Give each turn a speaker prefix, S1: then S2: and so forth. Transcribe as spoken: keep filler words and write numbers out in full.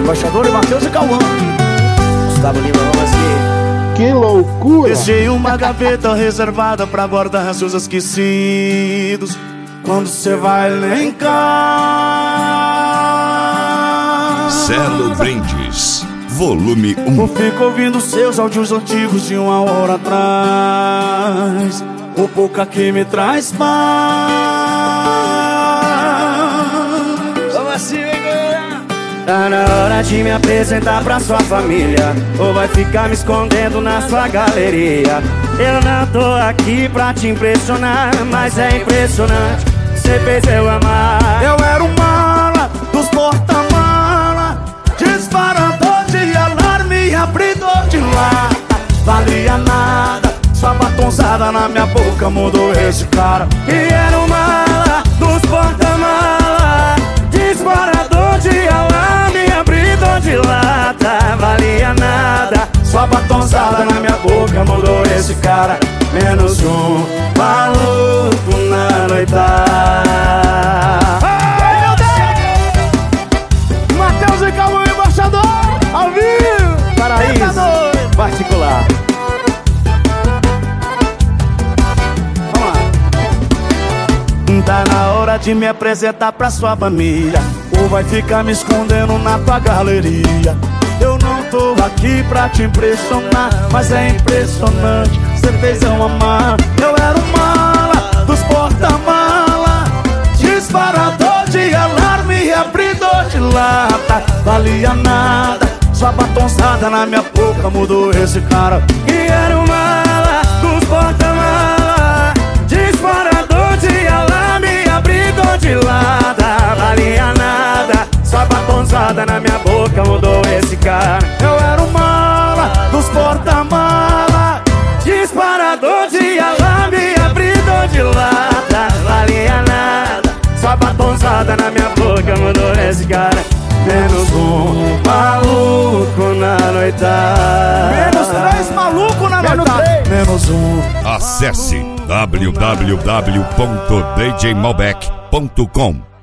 S1: Embaixador e Matheus e Cauã. Gustavo Lima, vamos aqui.
S2: Que loucura!
S1: Deixei uma gaveta reservada pra guardar seus esquecidos. Quando cê vai nem cá.
S3: Celo Brindes, volume um.
S1: Eu fico ouvindo seus áudios antigos de uma hora atrás. O pouca que me traz paz.
S4: Vamos assim, hein, galera?
S1: Tá na hora de me apresentar pra sua família, ou vai ficar me escondendo na sua galeria. Eu não tô aqui pra te impressionar, mas é impressionante, cê fez eu amar. Eu era o mala dos porta-mala, disparador de alarme e abridor de lata. Valia nada, sua batonzada na minha boca mudou esse cara. E era o mala dos porta-mala, disparador de alarme, abridor de lata. Valia nada, sua batonzada na minha boca mudou esse cara. Menos um maluco na noitada.
S4: Ai, meu Deus! Matheus e Cauã, embaixador, ao vivo!
S1: Paraíso particular. Tá na hora de me apresentar pra sua família, ou vai ficar me escondendo na tua galeria. Eu não tô aqui pra te impressionar, mas é impressionante, cê fez eu amar. Eu era o mala dos porta-mala, disparador de alarme e abridor de lata. Valia nada, sua batonzada na minha boca mudou esse cara. E era o mala dos porta-mala, disparador de alarme, abridor de lata. Valia nada, sua batonzada na minha boca mudou esse cara. Eu era o mala dos porta-mala, disparador de alarme, abridor de lata. Valia nada, sua batonzada na minha boca mudou esse cara. Menos um maluco na noitada.
S4: Menos três maluco na noitada.
S1: Menos um.
S3: Acesse w w w ponto d j malbec ponto com.